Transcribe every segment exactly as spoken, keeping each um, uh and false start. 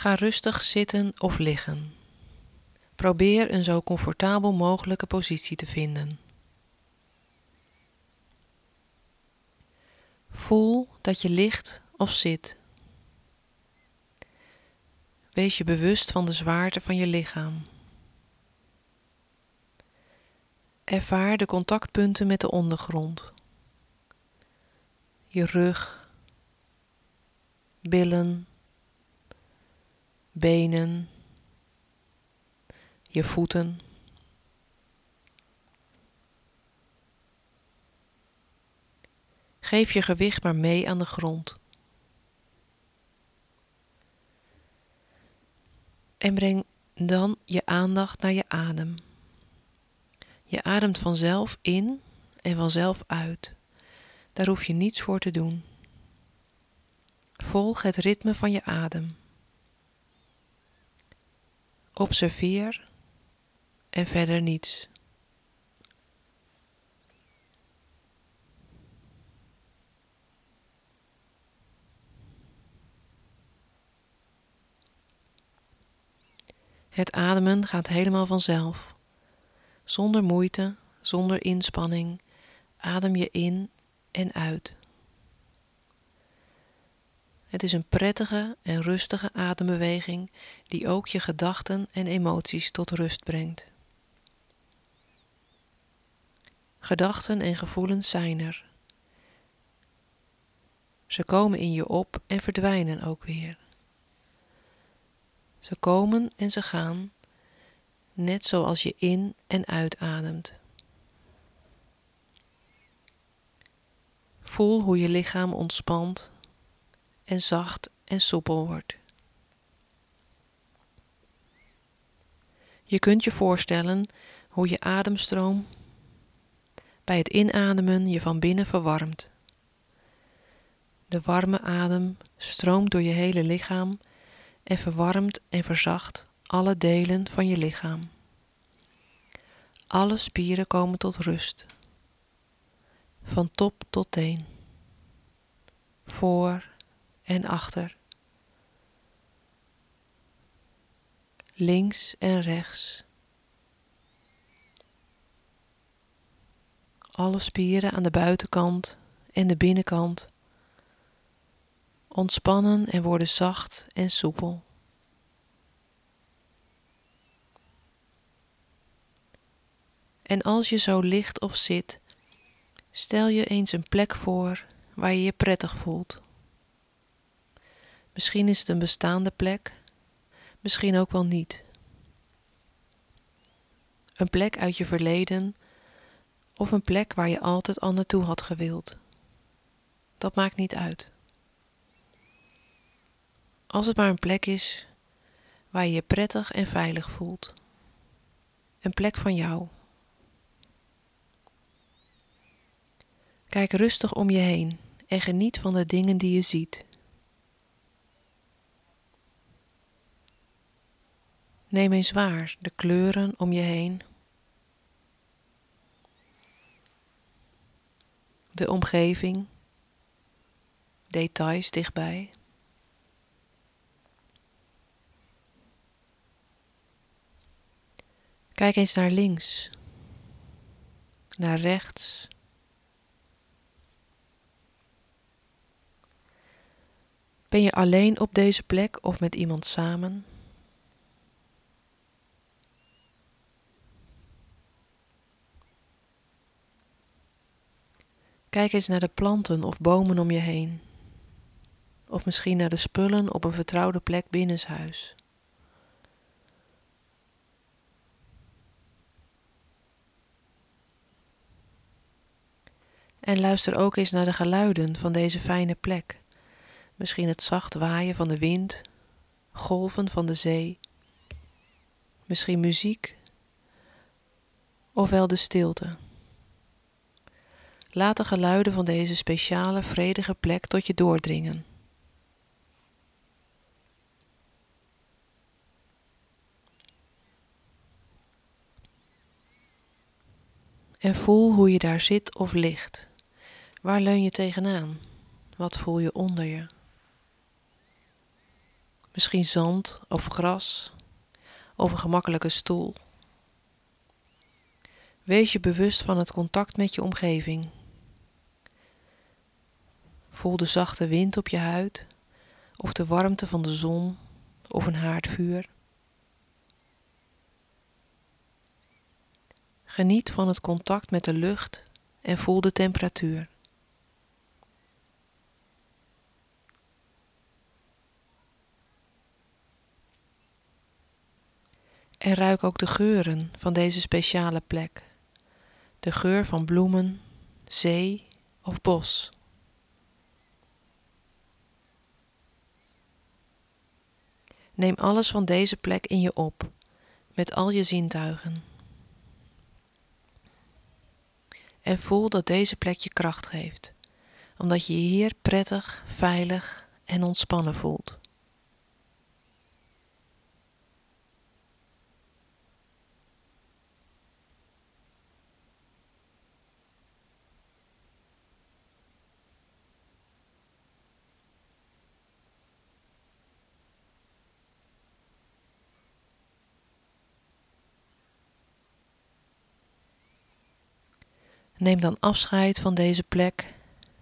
Ga rustig zitten of liggen. Probeer een zo comfortabel mogelijke positie te vinden. Voel dat je ligt of zit. Wees je bewust van de zwaarte van je lichaam. Ervaar de contactpunten met de ondergrond. Je rug, billen, benen, je voeten. Geef je gewicht maar mee aan de grond. En breng dan je aandacht naar je adem. Je ademt vanzelf in en vanzelf uit. Daar hoef je niets voor te doen. Volg het ritme van je adem. Observeer en verder niets. Het ademen gaat helemaal vanzelf. Zonder moeite, zonder inspanning, adem je in en uit. Het is een prettige en rustige adembeweging die ook je gedachten en emoties tot rust brengt. Gedachten en gevoelens zijn er. Ze komen in je op en verdwijnen ook weer. Ze komen en ze gaan, net zoals je in- en uitademt. Voel hoe je lichaam ontspant en zacht en soepel wordt. Je kunt je voorstellen hoe je ademstroom bij het inademen je van binnen verwarmt. De warme adem stroomt door je hele lichaam en verwarmt en verzacht alle delen van je lichaam. Alle spieren komen tot rust. Van top tot teen. Voor en achter. Links en rechts. Alle spieren aan de buitenkant en de binnenkant ontspannen en worden zacht en soepel. En als je zo ligt of zit, stel je eens een plek voor waar je je prettig voelt. Misschien is het een bestaande plek, misschien ook wel niet. Een plek uit je verleden of een plek waar je altijd al naartoe had gewild. Dat maakt niet uit. Als het maar een plek is waar je je prettig en veilig voelt. Een plek van jou. Kijk rustig om je heen en geniet van de dingen die je ziet. Neem eens waar de kleuren om je heen. De omgeving. Details dichtbij. Kijk eens naar links. Naar rechts. Ben je alleen op deze plek of met iemand samen? Kijk eens naar de planten of bomen om je heen. Of misschien naar de spullen op een vertrouwde plek binnenshuis. En luister ook eens naar de geluiden van deze fijne plek. Misschien het zacht waaien van de wind, golven van de zee. Misschien muziek, ofwel de stilte. Laat de geluiden van deze speciale, vredige plek tot je doordringen. En voel hoe je daar zit of ligt. Waar leun je tegenaan? Wat voel je onder je? Misschien zand of gras of een gemakkelijke stoel. Wees je bewust van het contact met je omgeving. Voel de zachte wind op je huid of de warmte van de zon of een haardvuur. Geniet van het contact met de lucht en voel de temperatuur. En ruik ook de geuren van deze speciale plek. De geur van bloemen, zee of bos. Neem alles van deze plek in je op, met al je zintuigen. En voel dat deze plek je kracht geeft, omdat je je hier prettig, veilig en ontspannen voelt. Neem dan afscheid van deze plek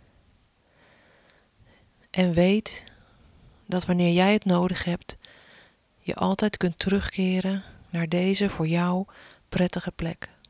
en weet dat wanneer jij het nodig hebt, je altijd kunt terugkeren naar deze voor jou prettige plek.